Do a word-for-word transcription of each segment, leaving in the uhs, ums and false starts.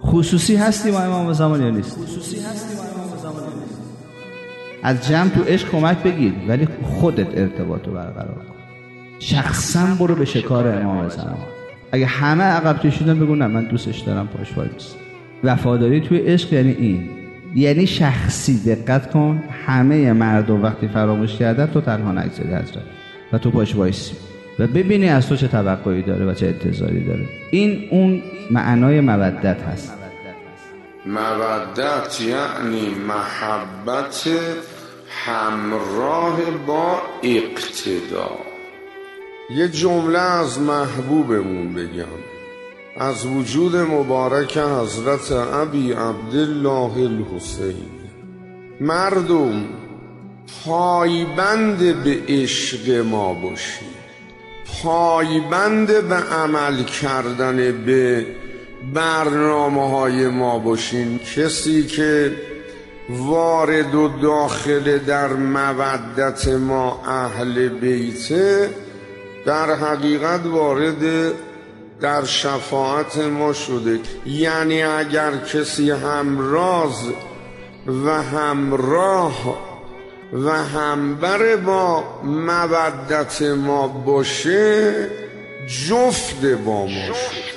خصوصی هستی با امام زمان یا نیست؟ خصوصی هستی با امام زمان یا نیست؟ از جمع تو عشق کمک بگیر ولی خودت ارتباط رو برقرار کن. شخصا برو به شکار امام زمان. اگه همه عقب کشیدن بگو نه من دوستش دارم پاش وای میستم. وفاداری توی عشق یعنی این، یعنی شخصی. دقت کن، همه مردم وقتی فراموش کردن تو تنها نگذاری حضرت و تو پاش وایسی و ببینی از تو چه توقعی داره و چه انتظاری داره. این اون معنای مودت هست. مودت یعنی محبت همراه با اقتدا. یه جمله از محبوبمون بگم، از وجود مبارک حضرت ابی عبدالله الحسین: مردم پایبند به عشق ما باشید، پایبند به عمل کردن به برنامه های ما باشین. کسی که وارد و داخل در مودت ما اهل بیته در حقیقت وارد در شفاعت ما شده. یعنی اگر کسی همراز و همراه و همبر با مودت ما باشه جفت با ما شده.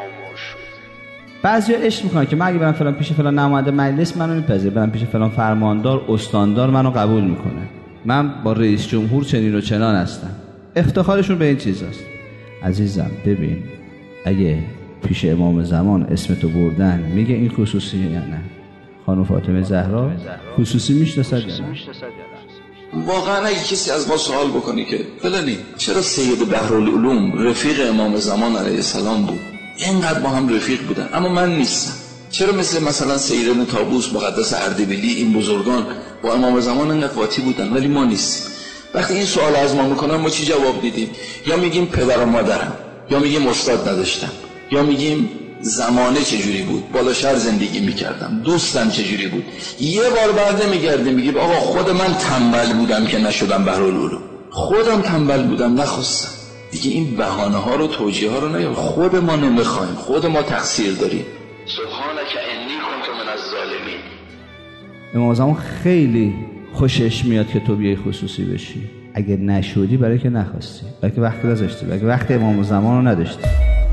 بعضی ها عشق میکنن که من اگه برم فلان پیش فلان نماینده مجلس منو میپذیره، برم پیش فلان فرماندار استاندار منو قبول میکنه، من با رئیس جمهور چنین و چنان هستم. افتخارشون به این چیزاست. عزیزم ببین، اگه پیش امام زمان اسمتو بردن میگه این خصوصی یا نه؟ خانم فاطمه زهرا خصوصی میشناسد یا نه؟ واقعا اگه کسی از ما سوال بکنی که فلانی چرا سید بحرالعلوم رفیق امام زمان علیه السلام بود، اینقدر با هم رفیق بودن اما من نیستم، چرا مثل مثلا سیرین طاووس مقدس اردبیلی این بزرگان با امام زمان اینقدر قاطی بودن ولی ما نیستیم؟ وقتی این سوال از ما میکنن ما چی جواب دیدیم؟ یا میگیم پدر و مادرم، یا میگیم استاد نداشتم، یا میگیم زمانه چجوری بود، بالا شهر زندگی میکردم، دوستم چجوری بود. یه بار بعد میگردیم میگیم آقا خود من تنبل بودم که نشدم بحرالعلوم، خودم تنبل بودم نخواستم. دیگه این بهانه ها رو توجیه ها رو نیار، خود ما نمیخوایم، خود ما تقصیر داریم. سبحانک انی کنت من الظالمین. امام زمان خیلی خوشش میاد که تو بیای خصوصی بشی. اگه نشودی برای که نخواستی، برای که وقت نذاشتی، برای که وقت امام زمان رو نداشتی.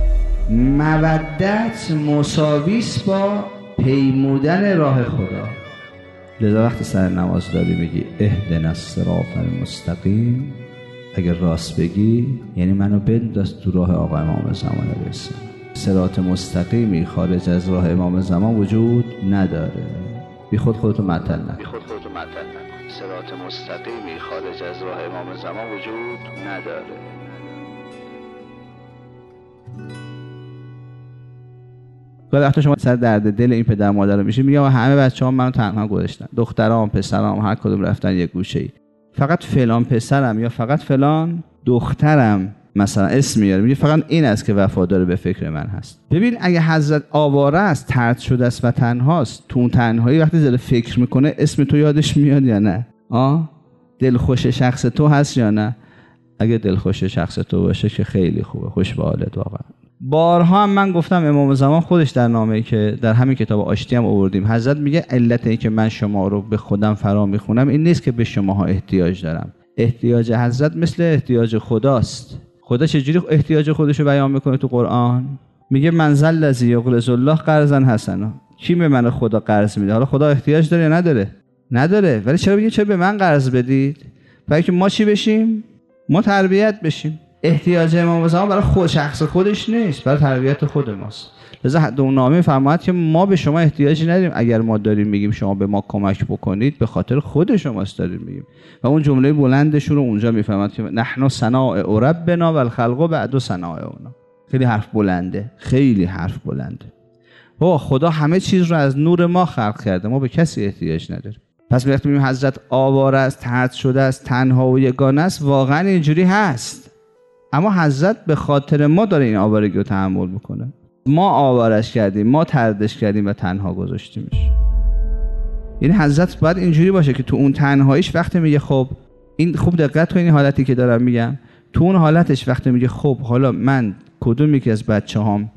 مودت مساویس با پیمودن راه خدا. لذا وقتی سر نماز داری میگی اهدنا الصراط المستقیم، اگر راست بگی یعنی منو بنداز تو راه آقا امام زمان علیه السلام. صراط مستقیمی خارج از راه امام زمان وجود نداره. بی خود خودتو معطل نکن. بی خود خودتو معطل نکن. صراط مستقیمی خارج از راه امام زمان وجود نداره. گاهی وقتا شما سر درد دل این پدر مادر رو میشین، میگم همه بچه‌ها منو تنها گذاشتن، دخترام پسرام هر کدوم رفتن یک گوشه‌ای، فقط فلان پسرم یا فقط فلان دخترم مثلا اسم میاره، میگه فقط این است که وفادار به فکر من هست. ببین اگه حضرت آواره است، طرد شده است و تنهاست، تو اون تنهایی وقتی داره فکر میکنه اسم تو یادش میاد یا نه؟ آه دلخوش شخص تو هست یا نه؟ اگه دلخوش شخص تو باشه که خیلی خوبه، خوش به حالت واقعا. بارها هم من گفتم امام زمان خودش در نامه‌ای که در همین کتاب آشتی هم آوردیم، حضرت میگه علت این که من شما رو به خودم فرا میخونم این نیست که به شماها احتیاج دارم. احتیاج حضرت مثل احتیاج خداست. خدا چجوری احتیاج خودش رو بیان میکنه تو قرآن؟ میگه من ذا الذی یقرض الله قرضا حسنا. کی به من خدا قرض میده؟ حالا خدا احتیاج داره یا نداره؟ نداره. ولی چرا میگه چرا به من قرض بدید؟ برای که ما چی بشیم؟ ما تربیت بشیم. احتیاج امام زمان برای خود شخص خودش نیست، برای تربیت خود ماست. لذا در نامه فرمود که ما به شما احتیاجی نداریم. اگر ما داریم میگیم شما به ما کمک بکنید، به خاطر خود شماست داریم میگیم. و اون جمله بلندشون رو اونجا میفهمد که نحن صناع ربنا والخلق بعد صناعنا. خیلی حرف بلنده، خیلی حرف بلنده. بابا خدا همه چیز رو از نور ما خلق کرده، ما به کسی احتیاج نداریم. پس وقتی میگیم حضرت آواره است، طرد شده است، تنها و یگانه است، واقعا اینجوری هست. اما حضرت به خاطر ما داره این آوارگی رو تحمل میکنه. ما آوارش کردیم، ما طردش کردیم و تنها گذاشتیمش. یعنی حضرت باید اینجوری باشه که تو اون تنهاییش وقتی میگه خب این خوب دقت کنین حالتی که دارم میگم، تو اون حالتش وقتی میگه خب حالا من کدوم یکی از بچه‌هام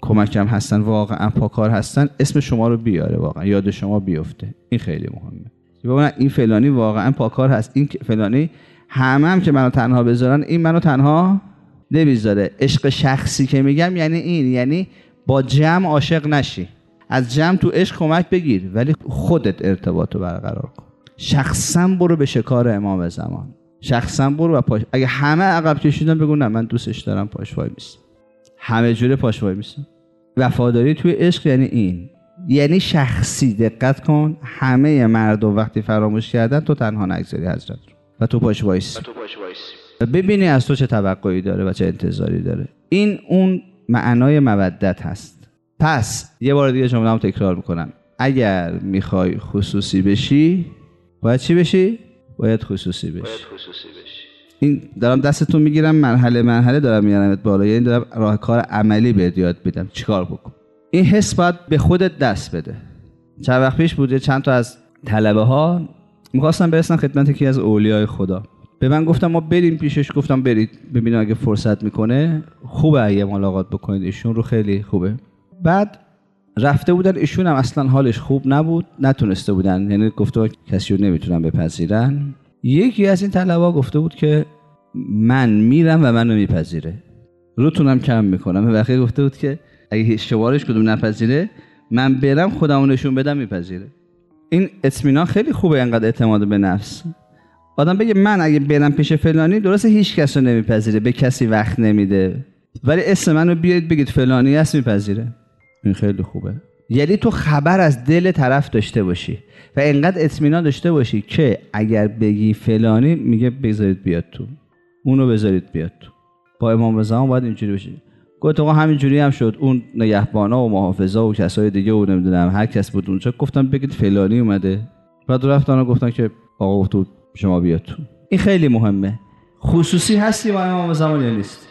کمکم هستن، واقعا پاکار هستن، اسم شما رو بیاره، واقعا یاد شما بیفته. این خیلی مهمه. ببین این فلانی واقعا پاکار هست، این فلانی همه هم که منو تنها بذارن این منو تنها نمیذاره. عشق شخصی که میگم یعنی این، یعنی با جمع عاشق نشی، از جمع تو عشق کمک بگیر ولی خودت ارتباط رو برقرار کن. شخصا برو به شکار امام زمان، شخصا برو و پاش، اگه همه عقب کشیدن بگو نه من دوستش دارم، پاش وای میستم، همه جوره پاش وای میستم. وفاداری توی عشق یعنی این، یعنی شخصی. دقت کن، همه مردم وقتی فراموش کردن تو تنها نگذاری حضرت رو و تو پاش وایسی و ببینی از تو چه توقعی داره و چه انتظاری داره. این اون معنای مودت هست. پس یه بار دیگه جمله‌مو تکرار میکنم، اگر میخوای خصوصی بشی باید چی بشی؟ باید خصوصی بشی. این دارم دستتون میگیرم مرحله مرحله دارم میارمت بالا، یعنی دارم راهکار عملی بهت یاد میدم چیکار بکن. این حس باید به خودت دست بده. چند وقت پیش بود چند تا از طلبه ها می‌خواستن برسن خدمت یکی از اولیای خدا، به من گفتم ما بریم پیشش. گفتم برید ببینیم اگه فرصت میکنه خوبه اگه ملاقات بکنید، ایشون رو خیلی خوبه. بعد رفته بودن، ایشون هم اصلا حالش خوب نبود، نتونسته بودن، یعنی گفته کسی رو نمیتونن بپذیرن. یکی از این طلبه‌ها گفته بود که من میرم و منو میپذیره، روتونم کم میکنم. بقیه گفته بود که اگه شمارش کدوم نپذیره من برم خودمو نشون بدم میپذیره. این اطمینان خیلی خوبه، انقدر اعتماد به نفس. آدم بگه من اگه برم پیش فلانی، درسته هیچ کس رو نمیپذیره، به کسی وقت نمیده، ولی اسم منو بیاید بگید فلانی هست میپذیره. این خیلی خوبه. یعنی تو خبر از دل طرف داشته باشی و انقدر اطمینان داشته باشی که اگر بگی فلانی میگه بذارید بیاد تو، اونو بذارید بیاد تو. با امام زمان باید اینجوری بشه. گفت آقا همینجوری هم شد، اون نگهبانا و محافظا و کسای دیگه و نمیدونم هر کس بود اونجا گفتم بگید فلانی اومده. بعد رفتن و گفتن که آقا تو شما بیاد تو. این خیلی مهمه. خصوصی هستی با امام زمان یا نیست؟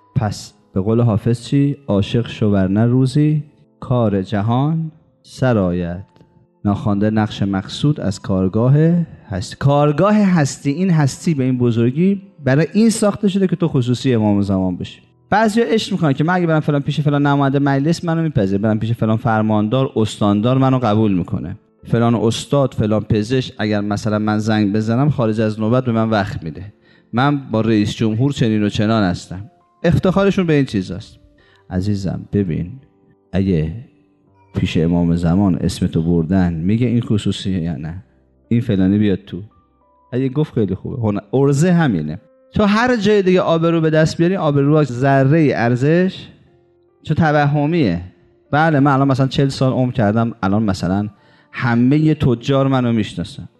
پس به قول حافظ چی؟ عاشق شو ورنه روزی کار جهان سرآید. ناخوانده نقش مقصود از کارگاه هستی. کارگاه هستی، این هستی به این بزرگی برای این ساخته شده که تو خصوصی امام زمان بشی. بعضیا عشق میکنن که من اگه برم فلان پیش فلان نماینده مجلس منو میپذیره، برم پیش فلان فرماندار استاندار منو قبول میکنه، فلان استاد فلان پزشک اگر مثلا من زنگ بزنم خارج از نوبت به من وقت میده، من با رئیس جمهور چنین و چنان هستم. افتخارشون به این چیزاست. عزیزم ببین، اگه پیش امام زمان اسمتو بردن میگه این خصوصیه یا نه، این فلانی بیاد تو، اگه گفت خیلی خوبه. ارزه همینه. تو هر جای دیگه آبرو به دست بیاری، آبرو ذره ارزش چه توهمیه. بله من الان مثلا چهل سال عمر کردم، الان مثلا همه تجار منو میشناسن،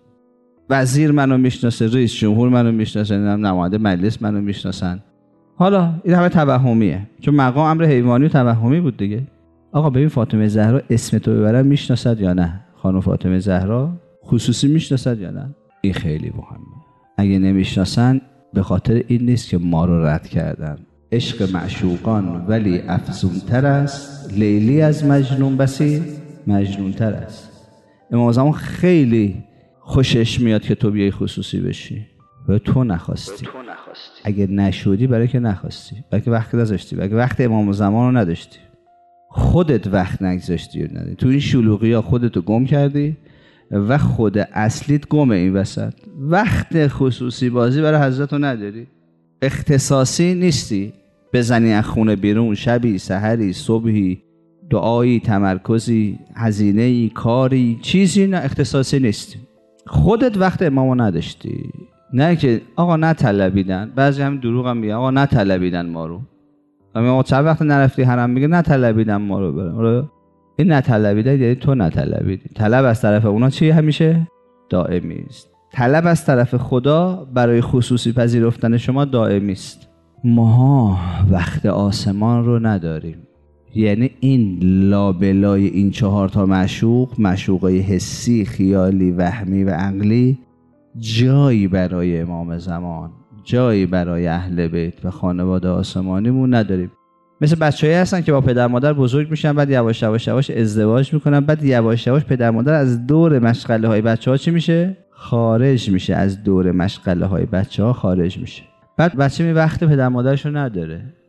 وزیر منو میشناسه، رئیس جمهور منو میشناسه، نماینده مجلس منو میشناسن. حالا این همه توهمیه، چون مقام امر حیوانی و توهمی بود دیگه. آقا ببین فاطمه زهرا اسم تو ببرن میشناسد یا نه؟ خانم فاطمه زهرا خصوصی میشناسد یا نه؟ این خیلی مهمه. اگه نمیشناسن به خاطر این نیست که ما رو رد کردن. عشق معشوقان ولی افزونتر است، لیلی از مجنون بسی مجنونتر است. امام زمان خیلی خوشش میاد که تو بیای خصوصی بشی و تو نخواستی. اگه نشودی برای که نخواستی، برای که وقت نذاشتی، برای که وقت امام زمان رو نداشتی، خودت وقت نگذاشتی، تو این شلوغی ها خودتو گم کردی و خود اصلیت گمه این وسط. وقت خصوصی بازی برای حضرت رو نداری، اختصاصی نیستی، بزنی از خونه بیرون شبی سحری صبحی، دعایی تمرکزی هزینه‌ای کاری چیزی، نه اختصاصی نیستی. خودت وقت امامو نداشتی. نه که آقا نطلبیدن، بعضی هم دروغ هم میگه آقا نطلبیدن ما رو. آقا چند وقت نرفتی حرم، میگه نطلبیدن ما رو برم. این نطلبیدن یعنی تو نطلبیدی. طلب از طرف اونا چی همیشه؟ دائمی است. طلب از طرف خدا برای خصوصی پذیرفتن شما دائمی است. ما وقت آسمان رو نداریم. یعنی این لابلای این چهار تا معشوق، معشوقای حسی، خیالی، وهمی و عقلی، جایی برای امام زمان، جایی برای اهل بیت و خانواده آسمانیمون نداریم. مثل بچه‌ای هستن که با پدر مادر بزرگ میشن، بعد یواش یواش یواش ازدواج میکنن، بعد یواش یواش پدر مادر از دور مشغله های بچه‌ها چی میشه؟ خارج میشه، از دور مشغله های بچه‌ها خارج میشه. بعد بچه می وقت پدر مادرشو نداره،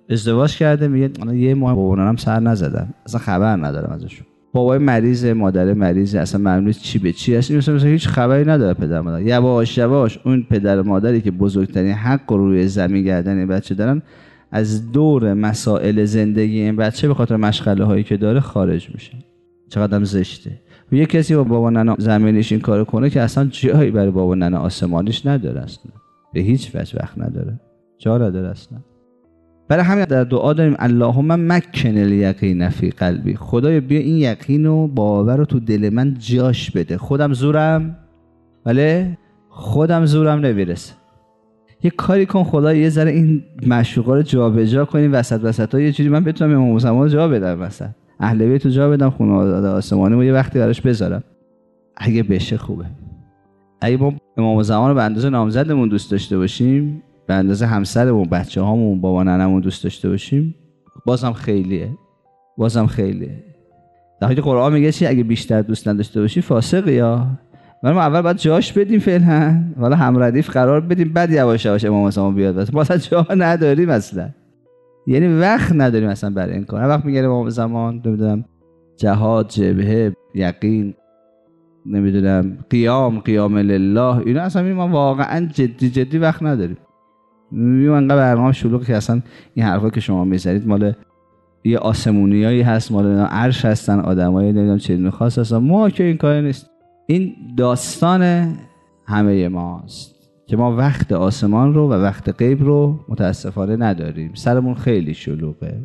ازدواج کرده میگه من یه ماه بابا سر نزدم، اصلا خبر ندارم ازشون. بابای مریض، مادر مریض، اصلا معلوم نیست چی به چی هست، مثلا هیچ خبری نداره پدر مادر. یواش یواش اون پدر مادری که بزرگترین حق روی زمین گردن این بچه دارن، از دور مسائل زندگی این بچه به خاطر مشغله هایی که داره خارج میشه. چقدر زشته. و یه کسی با بابا ننا زمینیش این کارو کنه که اصلا جایی برای بابا ننا آسمانیش نداره، اصلا به هیچ وجه وقت نداره، جا نداره اصلا. برای همین در دعا داریم اللهم مکن الیقین فی قلبی، خدایا بیا این یقین و باور رو تو دل من جاش بده. خودم زورم، ولی خودم زورم نمیرسه. یه کاری کن خدا یه ذره این معشوقا رو جابجا کنیم وسط وسطا، یه چیزی من بتونم امام زمان رو جا بدم، مثلا اهل بیت رو جا بدم، خانواده آسمانی رو یه وقتی براش بذارم. اگه بشه خوبه. اگه ما امام زمان رو به اندازه نامزدمون دوست داشته باشیم، به اندازه همسرمون، بچه‌هامون، بابا ننمون دوست داشته باشیم، بازم خیلیه. بازم خیلیه. در حالی قرآن میگه چی؟ اگه بیشتر دوست نداشته باشی فاسقی. یا ولی ما اول باید جاش بدیم فعلا، والا هم ردیف قرار بدیم، بعد یواش یواش امام زمان بیاد. ما اصلا جا نداریم اصلا. یعنی وقت نداریم اصلا برای این کار. وقت میگیره امام زمان، نمیدونم جهاد، جبهه، یقین، نمیدونم قیام، قیام لله، اینا اصلا ما واقعا جدی جدی وقت نداریم. میگم انقدر برنامه شلوغ که اصلا این حرفا که شما میذارید مال یه آسمونیایی هست، مال عرش هستن، آدمایی نمیدونم چه میخواست هستن. ما که این کار نیست. این داستان همه ماست که ما وقت آسمان رو و وقت غیب رو متاسفانه نداریم. سرمون خیلی شلوغه.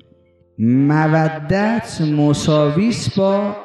مودت مساویس با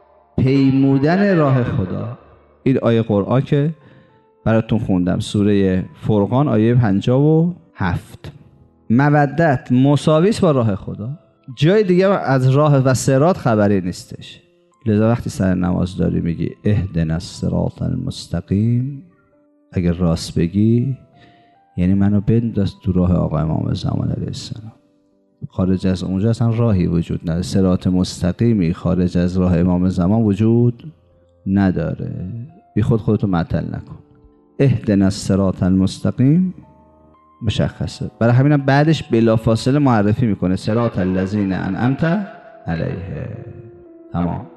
پیمودن راه خدا. این آیه قرآن که براتون خوندم، سوره فرقان آیه پنجاه و هفت. مودت مساویس با راه خدا. جای دیگه از راه و صراط خبری نیستش. لذا وقتی سر نماز داری میگی اهدنا الصراط المستقیم، اگر راست بگی یعنی منو بنداز تو راه آقا امام زمان علیه السلام. خارج از اونجا اصلا راهی وجود نداره. صراط مستقیمی خارج از راه امام زمان وجود نداره. بی خود خودتو معطل نکن. اهدنا الصراط المستقیم مشخصه. برای همینم بعدش بلافاصله معرفی میکنه صراط الذین انعمت علیهم. تمام.